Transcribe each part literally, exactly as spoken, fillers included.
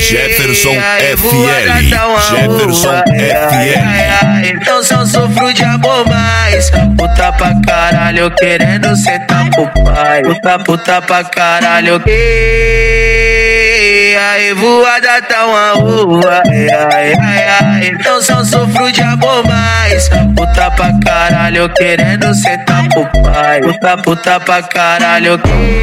Jefferson F L, Jefferson F L. Então só sofro de amor, mas puta pra caralho querendo sentar pro pai. Puta, puta pra caralho. E aí voada tá uma rua. Ai, ai, ai. Então só sofro de amor, mas puta pra caralho querendo sentar pro pai. Puta, puta pra caralho.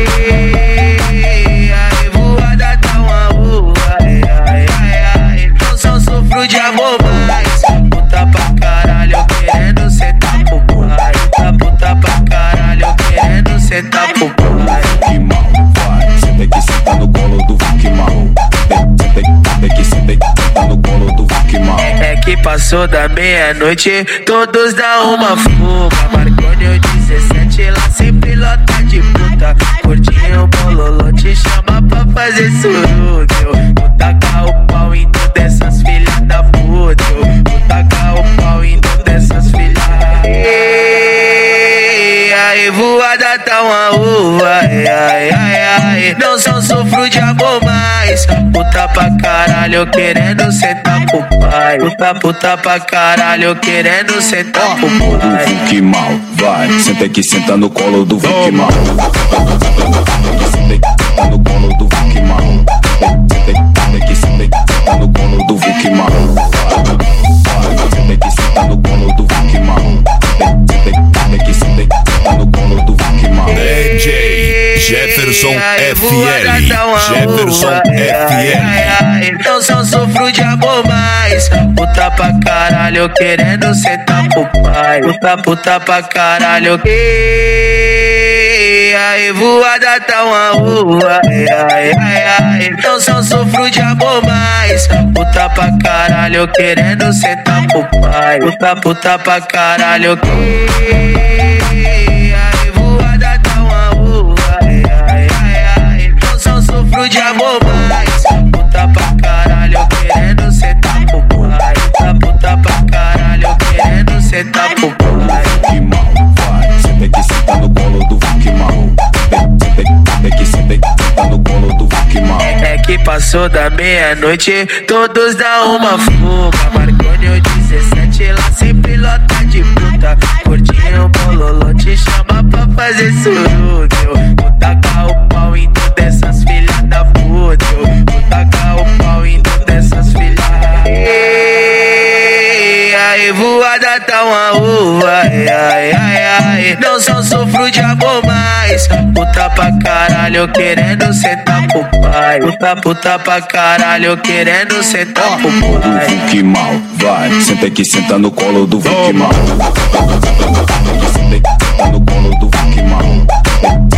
E aí voada tá uma rua. Ai, ai, ai. Então só sofro de amor, mas puta pra caralho querendo sentar pro pai. Puta, puta pra caralho querendo sentar pro pai. Que mal vai, cê tem que sentar no colo do Vicky mal. Tem, tem que sentar no colo do Vicky mal. É que passou da meia-noite, todos dão uma fuga. Marconi dezessete, lá sempre lota de puta. Curtinho, bololô, te chama pra fazer sururu. Vou tacar o pau em todas essas filhas da puta. Vou tacar o pau em todas essas filhas. E aí voada tá uma rua. Ai, ai, ai. Não só sofro de amor, mas puta pra caralho querendo sentar pro pai. Puta, puta pra caralho querendo sentar pro pai. Que mal vai, cê tem que sentar no colo do Vicky mal. Cê tem que sentar no colo do Vicky mal. Cê tem que sentar no colo do Vicky mal. Cê tem que sentar no colo do Vicky mal. Cê tem que sentar no colo do Vicky mal. D J Jefferson F L, Jefferson F L. Então só sofro de amor, mas puta pra caralho querendo sentar pro pai. Puta, puta pra caralho. E aí voada tá uma rua. Ai, ai, ai. Então só sofro de amor, mas puta pra caralho querendo sentar pro pai. Puta, puta pra caralho. E aí voada tá uma rua. Ai, ai, ai. Então só sofro de amor, mas puta pra caralho querendo sentar pro pai. Puta, puta pra caralho querendo sentar pro pai. Que mal vai, cê tem que sentar no colo do Vicky mal. Tem que sentar no colo do Vicky mal. É que passou da meia-noite, todos dão uma fuga. Marconi dezessete, lá sempre lota de puta. Curtinho, bololô, te chama pra fazer sururu. Vou tacar o pau em todas essas filhas da puta. Vou tacar o pau em todas essas filhas. E aí voada tá uma rua. Ai, ai, ai. Não só sofro de amor, mas puta pra caralho querendo sentar pro pai. Puta, puta pra caralho querendo sentar pro pai. Que mal vai, cê tem que sentar no colo do Vicky mal. Cê tem que sentar no colo do Vicky mal.